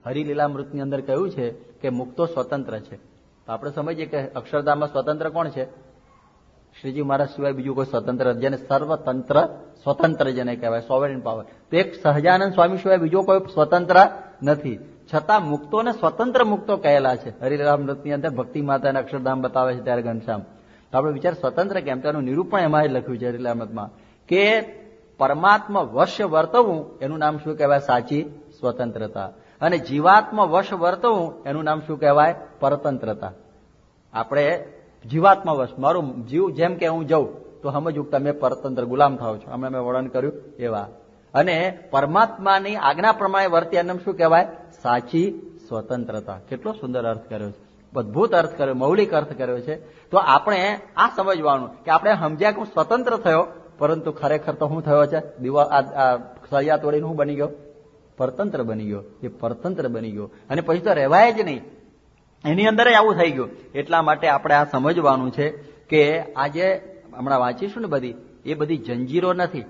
હરિલીલામૃતની અંદર કહ્યું છે કે મુક્તો સ્વતંત્ર છે. તો આપણે સમજીએ કે અક્ષરધામમાં સ્વતંત્ર કોણ છે? શ્રીજી મહારાજ સિવાય બીજું કોઈ સ્વતંત્ર, જેને સર્વતંત્ર સ્વતંત્ર જેને કહેવાય, સોવરેન પાવર. તો એક સહજાનંદ સ્વામી સિવાય બીજો કોઈ સ્વતંત્ર નથી. છતાં મુક્તોને સ્વતંત્ર મુક્તો કહેલા છે. હરિલીલામૃતની અંદર ભક્તિ માતાને અક્ષરધામ બતાવે છે ત્યારે ઘનશ્યામ. તો આપણે વિચાર સ્વતંત્ર કેમ? તેનું નિરૂપણ એમાં લખ્યું છે હરિલીલામૃતમાં કે પરમાત્મા વશ વર્તવું એનું નામ શું કહેવાય? સાચી સ્વતંત્રતા. અને જીવાત્મા વશ વર્તવું એનું નામ શું કહેવાય? પરતંત્રતા. આપણે જીવાત્મા વશ, મારું જીવ જેમ કે હું જઉં તો સમજવું તમે પરતંત્ર ગુલામ થાવ છો. હમણાં મેં વર્ણન કર્યું એવા. અને પરમાત્માની આજ્ઞા પ્રમાણે વર્તે એનું શું કહેવાય? સાચી સ્વતંત્રતા. કેટલો સુંદર અર્થ કર્યો છે, અદભુત અર્થ કર્યો, મૌલિક અર્થ કર્યો છે. તો આપણે આ સમજવાનું કે આપણે સમજ્યા કે હું સ્વતંત્ર થયો, પરંતુ ખરેખર તો શું થયો છે? સળિયા તોડીને હું બની ગયો? પરતંત્ર બની ગયો. એ પરતંત્ર બની ગયો અને પછી તો રહેવાય જ નહીં, એની અંદર આવું થઈ ગયું. એટલા માટે આપણે આ સમજવાનું છે કે આજે હમણાં વાંચીશું ને બધી, એ બધી જંજીરો નથી.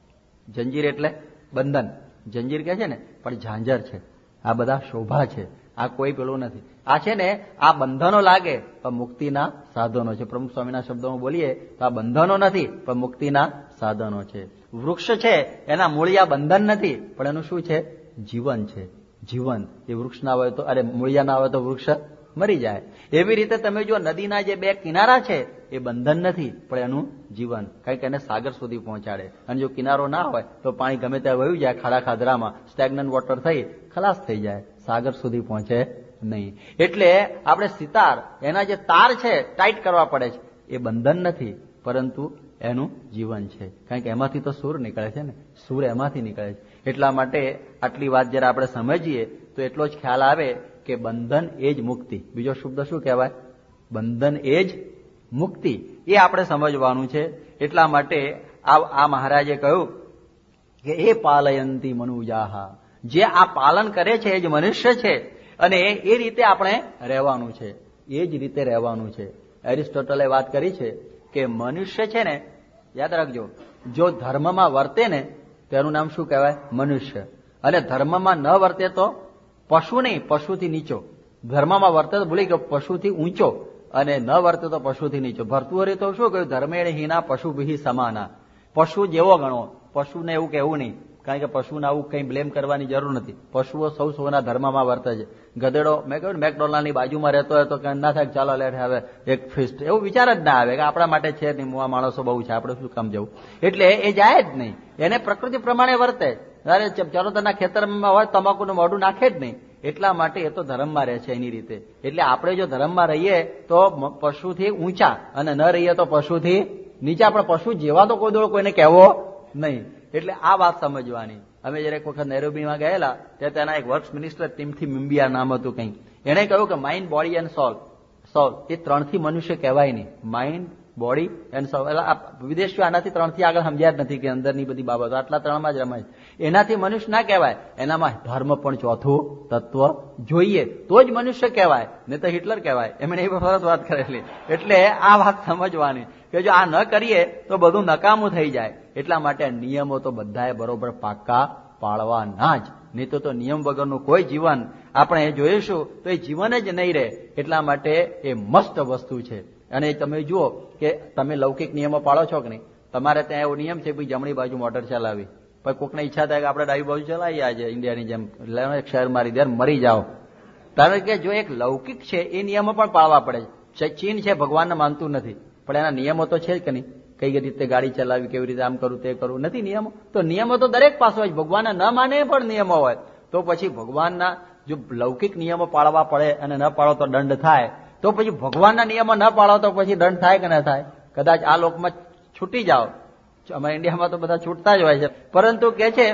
જંજીર એટલે બંધન, જંજીર કહે છે ને, પણ ઝાંઝર છે. આ બધા શોભા છે, આ કોઈ પેલું નથી. આ છે ને, આ બંધનો લાગે પણ મુક્તિના સાધનો છે. પ્રમુખ સ્વામીના શબ્દોમાં બોલીએ તો આ બંધનો નથી પણ મુક્તિના સાધનો છે. વૃક્ષ છે એના મૂળિયા બંધન નથી, પણ એનું શું છે? જીવન છે. જીવન એ વૃક્ષ ના હોય તો, અરે મૂળિયા ના હોય તો વૃક્ષ મરી જાય. એવી રીતે તમે જો નદીના જે બે કિનારા છે એ બંધન નથી, પણ એનું જીવન, કારણ કે એને સાગર સુધી પહોંચાડે. અને જો કિનારો ના હોય તો પાણી ગમે ત્યાં વયું જાય, ખાડા ખાધરામાં સ્ટેગ્નન્ટ વોટર થઈ ખલાસ થઈ જાય, સાગર સુધી પહોંચે નહીં. એટલે આપણે સિતાર, એના જે તાર છે ટાઈટ કરવા પડે છે, એ બંધન નથી પરંતુ એનું જીવન છે. કારણ કે એમાંથી તો સૂર નીકળે છે ને, સૂર એમાંથી નીકળે છે. એટલા માટે આટલી વાત જરા આપણે સમજીએ તો એટલો જ ખ્યાલ આવે કે બંધન એ જ મુક્તિ. બીજો શબ્દ શું કહેવાય? બંધન એ જ મુક્તિ. એ આપણે સમજવાનું છે. એટલા માટે આ મહારાજે કહ્યું કે એ પાલયંતી મનુજાહા, જે આ પાલન કરે છે એ જ મનુષ્ય છે. અને એ રીતે આપણે રહેવાનું છે, એ જ રીતે રહેવાનું છે. એરિસ્ટોટલે વાત કરી છે કે મનુષ્ય છે ને, યાદ રાખજો, જો ધર્મમાં વર્તે ને તેનું નામ શું કહેવાય? મનુષ્ય. અને ધર્મમાં ન વર્તે તો પશુ નહીં, પશુથી નીચો. ધર્મમાં વર્તે તો ભૂલી ગયો, પશુથી ઊંચો, અને ન વર્તે તો પશુથી નીચો. ભર્તુહરિ તો શું કહ્યું? ધર્મેણ હીના પશુભિ સમાના. પશુ જેવો ગણો, પશુને એવું કહેવું નહીં, કારણ કે પશુને આવું કંઈ બ્લેમ કરવાની જરૂર નથી. પશુઓ સૌના ધર્મમાં વર્તે છે. ગધેડો, મેં કહ્યું મેકડોનાલ્ડની બાજુમાં રહેતો હોય તો ના થાય, ચાલો લે હવે એક ફિસ્ટ, એવું વિચાર જ ના આવે કે આપણા માટે છે નહીં, આ માણસો બહુ છે, આપણે શું કામ જવું. એટલે એ જાય જ નહીં, એને પ્રકૃતિ પ્રમાણે વર્તે. અરે ચરોતરના ખેતરમાં હોય તમાકુનું મોઢું નાખે જ નહીં. એટલા માટે એ તો ધર્મમાં રહે છે એની રીતે. એટલે આપણે જો ધર્મમાં રહીએ તો પશુથી ઊંચા, અને ન રહીએ તો પશુથી નીચા. પણ પશુ જેવા તો કોઈ દોડો કોઈને કહેવો નહીં. એટલે આ વાત સમજવાની. અમે જયારે એક વખત નૈરોબીમાં ગયેલા ત્યારે તેના એક વર્ક્સ મિનિસ્ટર ટીમથી મિમ્બિયા નામ હતું કંઈ, એને કહ્યું કે માઇન્ડ, બોડી એન્ડ સોલ એ ત્રણથી મનુષ્ય કહેવાય નહીં. Mind, body and soul. એટલે વિદેશીઓ આનાથી ત્રણથી આગળ સમજ્યા જ નથી કે અંદરની બધી બાબતો આટલા ત્રણમાં જ રમાય. એનાથી મનુષ્ય ના કહેવાય. એનામાં ધર્મ પણ ચોથું તત્વ જોઈએ તો જ મનુષ્ય કહેવાય, નહીં તો હિટલર કહેવાય. એમણે એ સરસ વાત કરેલી. એટલે આ વાત સમજવાની કે જો આ ન કરીએ તો બધું નકામું થઈ જાય. એટલા માટે નિયમો તો બધાએ બરોબર પાક્કા પાળવાના જ, નહીં તો નિયમ વગરનું કોઈ જીવન આપણે જોઈશું તો એ જીવન જ નહીં રહે. એટલા માટે એ મસ્ત વસ્તુ છે. અને તમે જુઓ કે તમે લૌકિક નિયમો પાળો છો કે નહીં? તમારે ત્યાં એવો નિયમ છે કે જમણી બાજુ મોટર ચલાવી, પણ કોકને ઈચ્છા થાય કે આપણે ડાબી બાજુ ચલાવીએ આજે ઇન્ડિયાની જેમ, એક શહેર મારી દે મરી જાઓ. કારણ કે જો એક લૌકિક છે એ નિયમો પણ પાળવા પડે છે. ચીન છે ભગવાનને માનતું નથી, પણ એના નિયમો તો છે જ કે નહીં? કઈ રીતે ગાડી ચલાવી, કેવી રીતે આમ કરવું તે કરવું, નથી નિયમો? તો નિયમો તો દરેક પાસે હોય. ભગવાનને ન માને પણ નિયમો હોય. તો પછી ભગવાનના જો લૌકિક નિયમો પાળવા પડે અને ન પાળો તો દંડ થાય, તો પછી ભગવાનના નિયમો ન પાળો તો પછી દંડ થાય કે ન થાય? કદાચ આ લોકમાં છૂટી જાઓ, અમારા ઇન્ડિયામાં તો બધા છૂટતા જ હોય છે, પરંતુ કે છે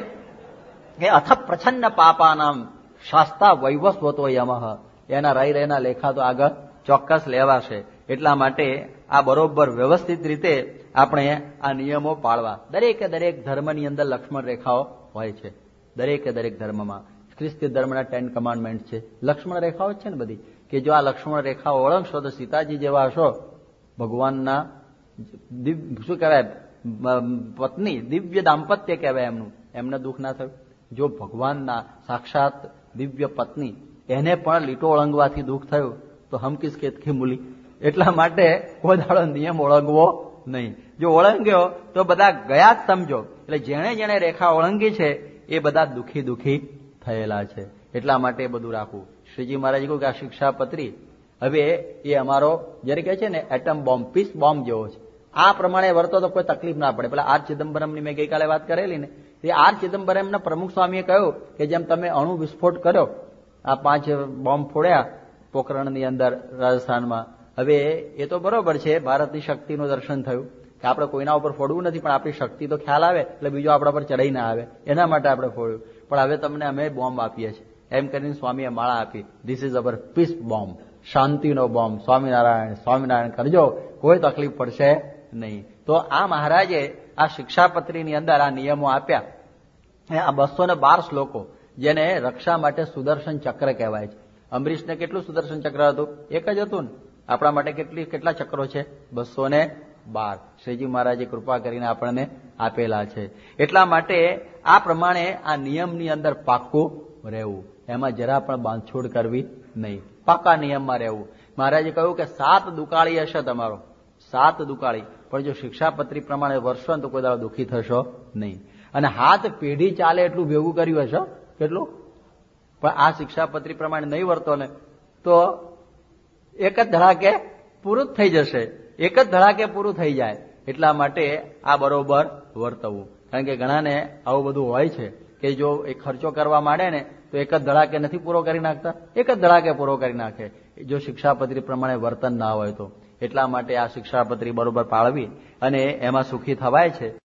કે અથ પ્રછન્ન પાપાનામ શાસ્તા વૈવસ્વતો યમઃ, એના રહી રહેના લેખા તો આગળ ચોક્કસ લેવાશે. એટલા માટે આ બરોબર વ્યવસ્થિત રીતે આપણે આ નિયમો પાળવા. દરેકે દરેક ધર્મની અંદર લક્ષ્મણ રેખાઓ હોય છે. દરેકે દરેક ધર્મમાં ખ્રિસ્તી ધર્મના 10 કમાન્ડમેન્ટ છે, લક્ષ્મણ રેખાઓ જ છે ને બધી. કે જો આ લક્ષ્મણ રેખાઓ ઓળખશો તો સીતાજી જેવા હશો, ભગવાનના શું કહેવાય પત્ની, દિવ્ય દાંપત્ય કહેવાય એમનું, એમને દુઃખ ના થયું. જો ભગવાનના સાક્ષાત દિવ્ય પત્ની, એને પણ લીટો ઓળંગવાથી દુઃખ થયું તો હમ કિસ ખેત કી મૂલી. એટલા માટે કોઈ દાડો નિયમ ઓળંગવો નહીં. જો ઓળંગ્યો તો બધા ગયા જ સમજો. એટલે જેણે જેણે રેખા ઓળંગી છે એ બધા દુઃખી થયેલા છે. એટલા માટે એ બધું રાખવું. શ્રીજી મહારાજ કહ્યું કે આ શિક્ષાપત્રી હવે એ અમારો જયારે કહે છે ને એટમ બોમ્બ, પીસ બોમ્બ જેવો છે. આ પ્રમાણે વર્તો તો કોઈ તકલીફ ના પડે. પેલા આર ચિદમ્બરમની મેં ગઈકાલે વાત કરેલી ને, એ આર ચિદમ્બરમના પ્રમુખ સ્વામીએ કહ્યું કે જેમ તમે અણુ વિસ્ફોટ કર્યો, આ 5 બોમ્બ ફોડ્યા પોખરણની અંદર રાજસ્થાનમાં, હવે એ તો બરોબર છે, ભારતની શક્તિનું દર્શન થયું કે આપણે કોઈના ઉપર ફોડવું નથી, પણ આપણી શક્તિ તો ખ્યાલ આવે એટલે બીજો આપણા પર ચડાઈ ના આવે, એના માટે આપણે ફોડ્યું. પણ હવે તમને અમે બોમ્બ આપીએ છીએ એમ કરીને સ્વામીએ માળા આપી. This is our peace bomb, શાંતિનો બોમ્બ. સ્વામિનારાયણ સ્વામિનારાયણ કરજો, કોઈ તકલીફ પડશે નહીં. તો આ મહારાજે આ શિક્ષાપત્રીની અંદર આ નિયમો આપ્યા. આ 212 શ્લોકો જેને રક્ષા માટે સુદર્શન ચક્ર કહેવાય છે. અંબરીશને કેટલું સુદર્શન ચક્ર હતું? એક જ હતું ને. આપણા માટે કેટલા ચક્રો છે? 212. શ્રીજી મહારાજે કૃપા કરીને આપણને આપેલા છે. એટલા માટે આ પ્રમાણે આ નિયમની અંદર પાક્કું રહેવું, એમાં જરા પણ બાંધછોડ કરવી નહીં, પાકા નિયમમાં રહેવું. મહારાજે કહ્યું કે 7 દુકાળી હશે તમારો, 7 દુકાળી, પણ જો શિક્ષાપત્રી પ્રમાણે વર્ષો ને તો કોઈ દાડો દુઃખી થશો નહીં. અને હાથ પેઢી ચાલે એટલું ભેગું કર્યું હશે, કેટલું? પણ આ શિક્ષાપત્રી પ્રમાણે નહીં વર્તો ને તો એક જ ધડાકે પૂરું જ થઈ જશે, એક જ ધડાકે પૂરું થઈ જાય. એટલા માટે આ બરોબર વર્તવું. કારણ કે ઘણાને આવું બધું હોય છે કે જો એ ખર્ચો કરવા માંડે ને તો એક જ ધડાકે નથી પૂરો કરી નાખતા, એક જ ધડાકે પૂરો કરી નાખે જો શિક્ષાપત્રી પ્રમાણે વર્તન ના હોય તો. એટલા માટે આ શિક્ષાપત્રી બરોબર પાળવી અને એમાં સુખી થવાય છે.